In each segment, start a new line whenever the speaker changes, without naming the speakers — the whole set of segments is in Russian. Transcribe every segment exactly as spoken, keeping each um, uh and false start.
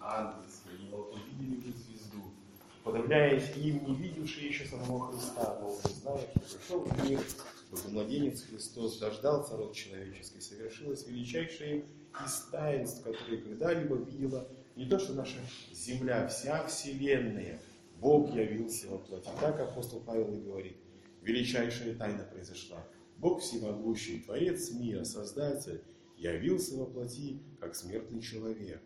ангельские, они вот увидели эту звезду, подавляясь им, не видевшие еще самого Христа, но уже зная, что пришел в мир, чтобы младенец Христос дождался род человеческий, совершилось величайшее из таинств, которые когда-либо видела не то, что наша земля, вся вселенная, Бог явился во плоти. Так апостол Павел и говорит, величайшая тайна произошла. Бог всемогущий, Творец мира, Создатель, явился во плоти, как смертный человек.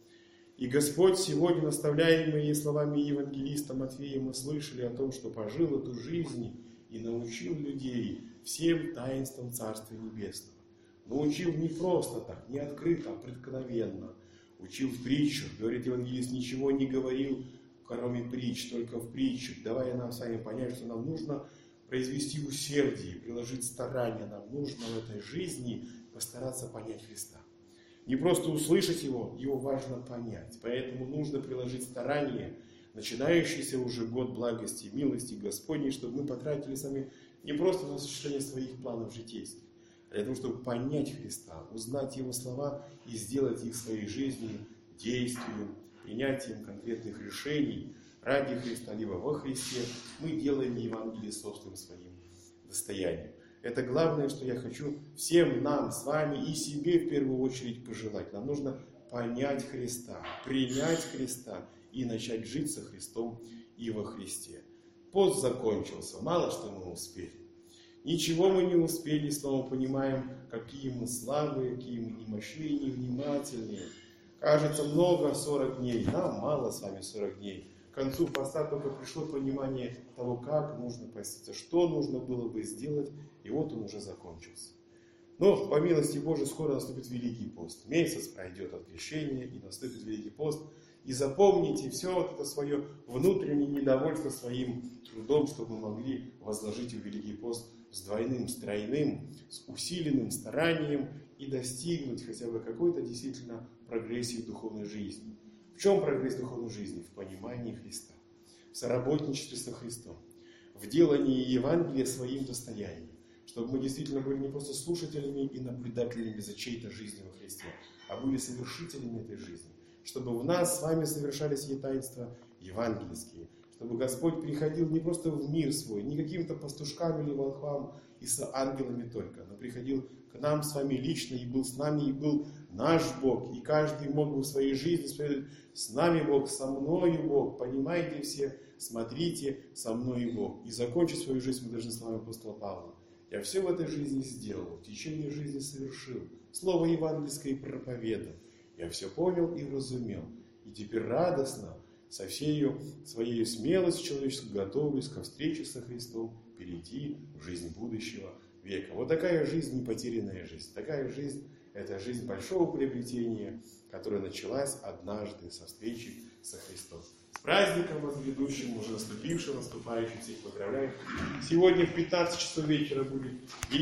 И Господь сегодня, наставляемый словами евангелиста Матфея, мы слышали о том, что пожил эту жизнь и научил людей всем таинствам Царствия Небесного. Научил не просто так, не открыто, а преткновенно. Учил в притчах, говорит евангелист, ничего не говорил, кроме притч, только в притчах, давая нам с вами понять, что нам нужно произвести усердие, приложить старания, нам нужно в этой жизни постараться понять Христа. Не просто услышать Его, Его важно понять. Поэтому нужно приложить старания, начинающийся уже год благости и милости Господней, чтобы мы потратили сами не просто на осуществление своих планов житейских, а для того, чтобы понять Христа, узнать Его слова и сделать их своей жизнью, действием, принятием конкретных решений ради Христа, либо во Христе, мы делаем Евангелие собственным своим достоянием. Это главное, что я хочу всем нам с вами и себе в первую очередь пожелать. Нам нужно понять Христа, принять Христа и начать жить со Христом и во Христе. Пост закончился, мало что мы успели. Ничего мы не успели, снова понимаем, какие мы слабые, какие мы немощные, невнимательные. Кажется, много сорок дней, нам мало с вами сорок дней. К концу поста только пришло понимание того, как нужно поститься, что нужно было бы сделать, и вот он уже закончился. Но, по милости Божией, скоро наступит Великий пост. Месяц пройдет от крещения, и наступит Великий пост. И запомните все вот это свое внутреннее недовольство своим трудом, чтобы мы могли возложить в Великий пост с двойным, с тройным, с усиленным старанием и достигнуть хотя бы какой-то действительно прогрессии в духовной жизни. В чем прогресс духовной жизни? В понимании Христа, в соработничестве со Христом, в делании Евангелия своим достоянием, чтобы мы действительно были не просто слушателями и наблюдателями за чьей-то жизнью во Христе, а были совершителями этой жизни, чтобы в нас с вами совершались и таинства евангельские, чтобы Господь приходил не просто в мир свой, не каким-то пастушкам или волхвам и с ангелами только, но приходил к нам с вами лично и был с нами, и был наш Бог, и каждый мог бы в своей жизни сказать, с нами Бог, со мною Бог, понимаете все, смотрите, со мной Бог. И закончить свою жизнь мы должны словами апостола Павла. Я все в этой жизни сделал, в течение жизни совершил, слово евангельское проповедовал. Я все понял и разумел. И теперь радостно, со всей своей смелостью человеческой готовлюсь ко встрече со Христом перейти в жизнь будущего века. Вот такая жизнь, не потерянная жизнь. Такая жизнь – это жизнь большого приобретения, которая началась однажды со встречи со Христом. С праздником вас грядущим, уже наступившим, наступающим, всех поздравляю. Сегодня в пятнадцать часов вечера будет